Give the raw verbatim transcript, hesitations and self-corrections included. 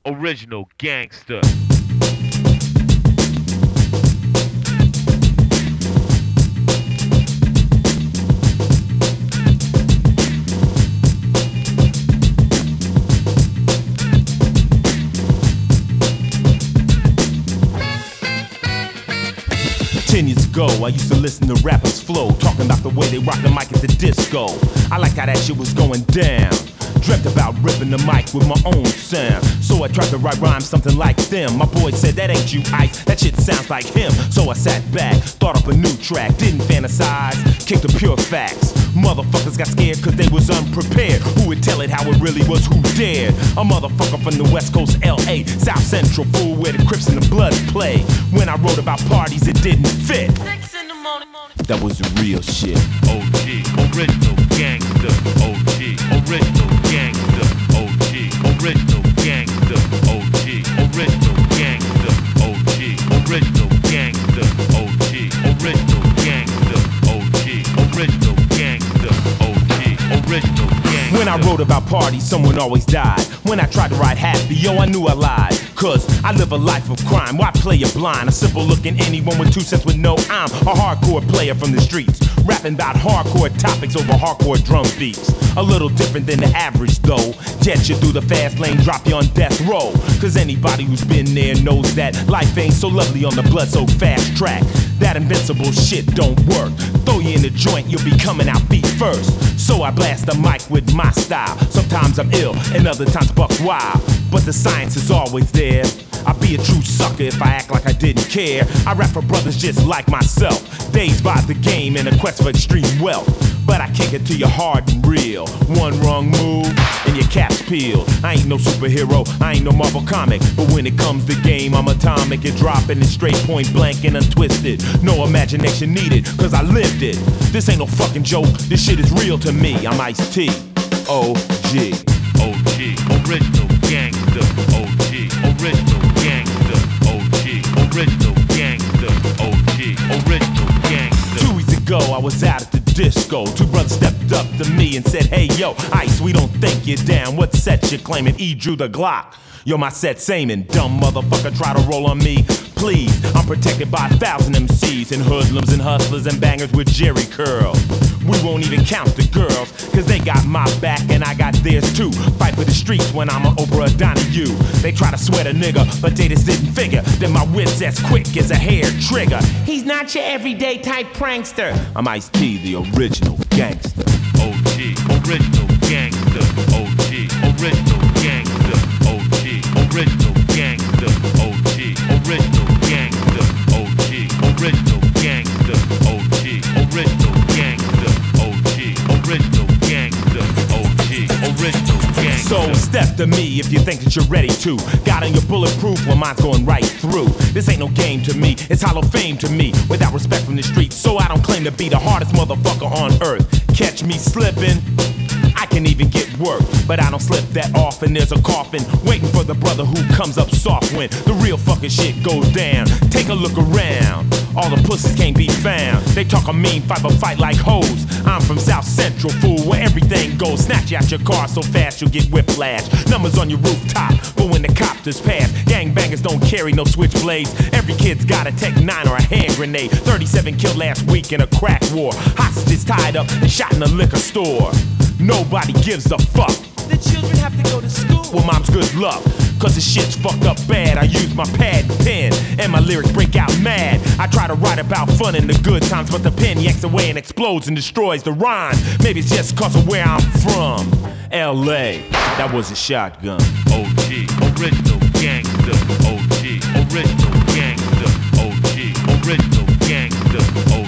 original gangster. Ten years ago, I used to listen to rappers flow, talking about the way they rock the mic at the disco. I like how that shit was going down. Dreamt about ripping the mic with my own sound. So I tried to write rhymes something like them. My boy said, that ain't you, Ice, that shit sounds like him. So I sat back, thought up a new track, didn't fantasize, kicked the pure facts. Motherfuckers got scared cause they was unprepared. Who would tell it how it really was, who dared? A motherfucker from the West Coast, L A, South Central, fool, where the Crips and the Bloods play. When I wrote about parties, it didn't fit. Six in the morning. That was the real shit. O G, original gangster. O G, original gangster. O G, original gangster. O G, original gangster. O G, original gangster. O G, original gangster. O G, original gangster. O G, original gangster. When I wrote about parties, someone always died. When I tried to write happy, yo, I knew I lied. Cause I live a life of crime, why play a blind? A simple looking anyone with two cents would know I'm a hardcore player from the streets, rapping about hardcore topics over hardcore drum beats. A little different than the average though. Jet you through the fast lane, drop you on death row. Cause anybody who's been there knows that life ain't so lovely on the blood so fast track. That invincible shit don't work. Throw you in the joint, you'll be coming out feet first. So I blast the mic with my style. Sometimes I'm ill and other times buck wild, but the science is always there. I'd be a true sucker if I act like I didn't care. I rap for brothers just like myself, dazed by the game in a quest for extreme wealth. But I kick it to you hard and real. One wrong move and your cap's peeled. I ain't no superhero, I ain't no Marvel comic, but when it comes to game, I'm atomic and dropping it straight point blank and untwisted. No imagination needed, cause I lived it. This ain't no fucking joke, this shit is real to me. I'm Ice-T, O G. O G, original gangster. O G, original gangster. O G, original gangster. O G, original gangster. Two weeks ago, I was out at the disco. Two brothers stepped up to me and said, hey yo, Ice, we don't think you're down. What set you claiming? E drew the Glock. Yo, my set's aiming. Dumb motherfucker, try to roll on me. Please, I'm protected by a thousand M Cs and hoodlums and hustlers and bangers with Jerry curl. We won't even count the girls, cause they got my back and I got theirs too. Fight for the streets when I'm an Oprah Donahue. They try to sweat a nigga, but they just didn't figure that my wit's as quick as a hair trigger. He's not your everyday type prankster. I'm Ice-T, the original gangster. O G, original gangster. O G, original gangster. O G, original gangster. O G, original gangster. O G, original gangster. O G, original gangster. O G, original gangster. O G, original gangster. So step to me if you think that you're ready to. Got on your bulletproof, well mine's going right through. This ain't no game to me, it's hollow fame to me. Without respect from the streets, so I don't claim to be the hardest motherfucker on earth. Catch me slipping, I can even get work, but I don't slip that often. There's a coffin waiting for the brother who comes up soft when the real fucking shit goes down. Take a look around, all the pussies can't be found. They talk a mean fight but fight like hoes. I'm from South Central, fool, where everything goes. Snatch you out your car so fast you'll get whiplash. Numbers on your rooftop, but when the copters pass, gangbangers don't carry no switchblades. Every kid's got a Tech nine or a hand grenade. thirty-seven killed last week in a crack war. Hostages tied up and shot in a liquor store. Nobody gives a fuck. The children have to go to school. Well, mom's good luck, cause the shit's fucked up bad. I use my pad and pen, and my lyrics break out mad. I try to write about fun in the good times, but the pen yanks away and explodes and destroys the rhyme. Maybe it's just cause of where I'm from, L A. That was a shotgun. O G, original gangster. O G, original gangster. O G, original gangster. O